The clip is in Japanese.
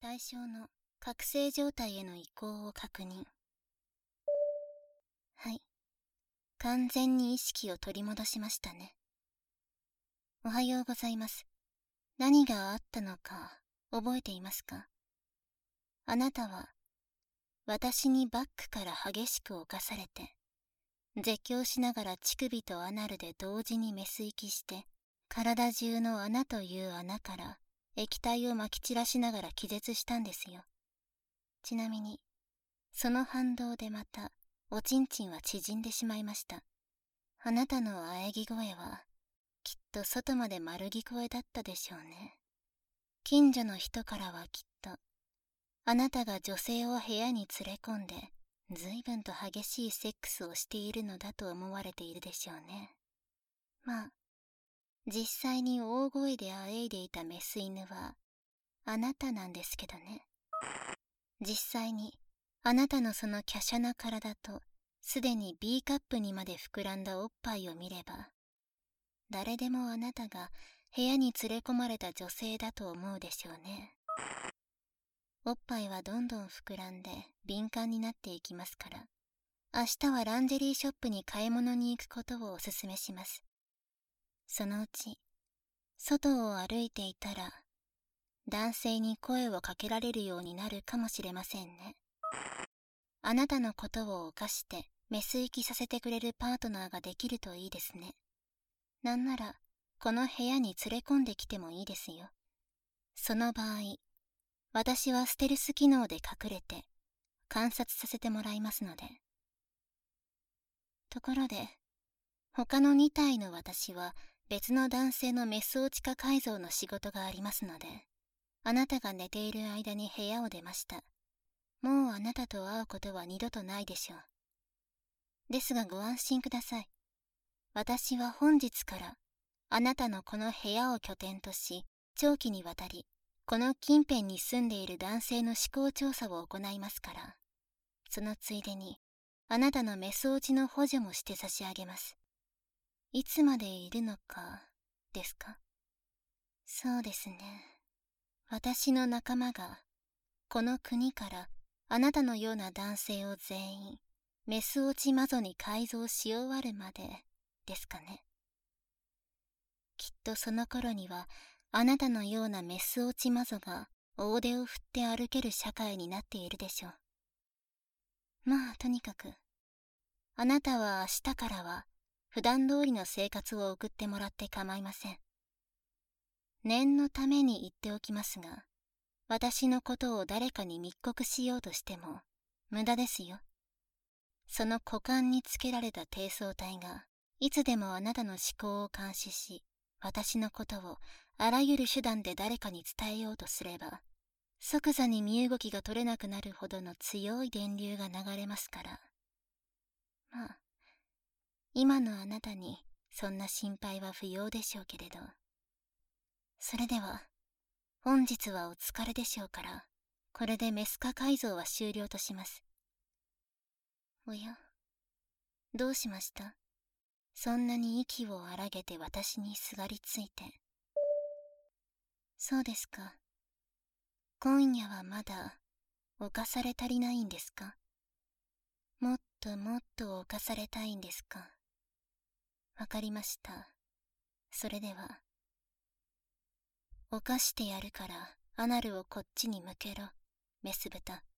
対象の覚醒状態への移行を確認。はい。完全に意識を取り戻しましたね。おはようございます。何があったのか覚えていますか？あなたは私にバックから激しく侵されて、絶叫しながら乳首とアナルで同時にメス息して、体中の穴という穴から液体をまき散らしながら気絶したんですよ。ちなみに、その反動でまたおちんちんは縮んでしまいました。あなたの喘ぎ声はきっと外まで丸聞こえだったでしょうね。近所の人からはきっとあなたが女性を部屋に連れ込んで随分と激しいセックスをしているのだと思われているでしょうね。まあ、実際に大声で喘いでいたメス犬はあなたなんですけどね。実際にあなたのその華奢な体とすでに B カップにまで膨らんだおっぱいを見れば、誰でもあなたが部屋に連れ込まれた女性だと思うでしょうね。おっぱいはどんどん膨らんで敏感になっていきますから、明日はランジェリーショップに買い物に行くことをおすすめします。そのうち、外を歩いていたら、男性に声をかけられるようになるかもしれませんね。あなたのことを犯してメス息させてくれるパートナーができるといいですね。なんなら、この部屋に連れ込んできてもいいですよ。その場合、私はステルス機能で隠れて観察させてもらいますので。ところで、他の2体の私は別の男性のメスオチカ改造の仕事がありますので、あなたが寝ている間に部屋を出ました。もうあなたと会うことは二度とないでしょう。ですがご安心ください。私は本日からあなたのこの部屋を拠点とし、長期にわたり、この近辺に住んでいる男性の思考調査を行いますから、そのついでに、あなたのメス落ちの補助もして差し上げます。いつまでいるのか、ですか？そうですね。私の仲間が、この国からあなたのような男性を全員、メス落ち魔女に改造し終わるまで、ですかね。きっとその頃には、あなたのようなメス落ち魔女が大手を振って歩ける社会になっているでしょう。まあとにかく、あなたは明日からは普段通りの生活を送ってもらって構いません。念のために言っておきますが、私のことを誰かに密告しようとしても無駄ですよ。その股間につけられた低層体がいつでもあなたの思考を監視し、私のことをあらゆる手段で誰かに伝えようとすれば、即座に身動きが取れなくなるほどの強い電流が流れますから。まあ、今のあなたにそんな心配は不要でしょうけれど。それでは、本日はお疲れでしょうから、これでメス化改造は終了とします。おや、どうしました？そんなに息を荒げて私にすがりついて。そうですか。今夜はまだ犯され足りないんですか？もっともっと犯されたいんですか？わかりました。それでは、犯してやるからアナルをこっちに向けろ、メス豚。